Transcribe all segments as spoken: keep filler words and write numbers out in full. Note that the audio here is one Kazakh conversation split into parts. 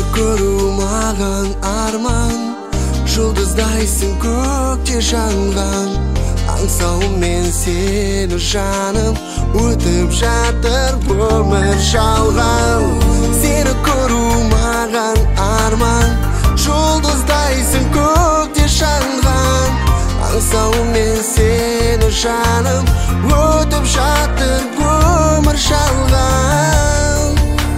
көру маған арман, жұлдыздайсың көкте жанған. Аңсаумен сені жаным, өтіп жатыр өмір жалған. Сені көру маған арман, жұлдыздайсың көкте жанған. Аңсаумен сені жаным, өтіп жатыр өмір жалған.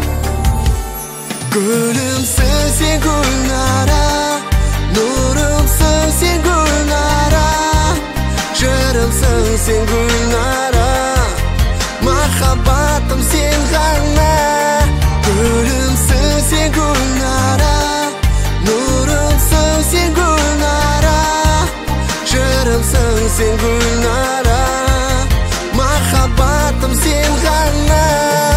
Gülümsün sen Gülnara, nurumsun sen Gülnara, jırımsın sen Gülnara, mahabbatım sen gana. Gülümsün sen Gülnara, nurumsun sen Gülnara, jırımsın sen Gülnara, mahabbatım sen gana.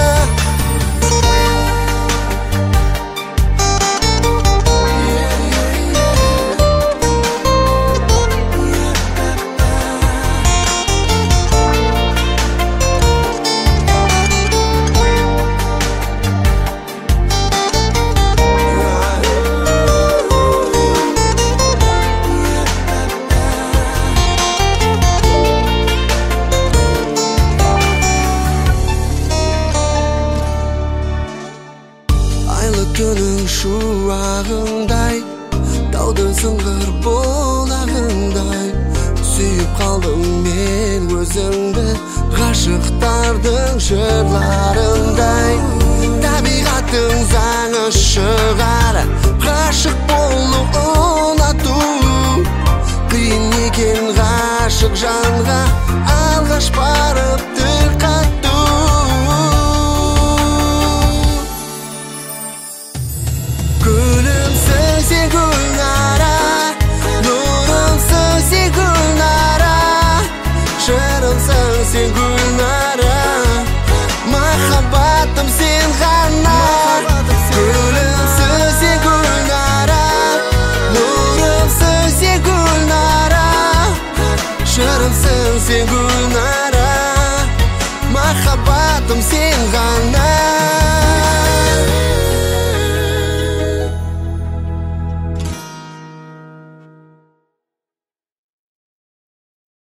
Күнің шуағындай, таудың сыңғыр болағындай, сүйіп қалдым мен өзіңді, ғашықтардың жырларындай. Табиғаттың заңы шығар, ғашық болу ұнату, қиын екен ғашық жанға алғаш барып тіл қату. Gülümsün sen Gülnara, nurumsun sen Gülnara, jırımsın sen Gülnara, mahabbatım sen gana.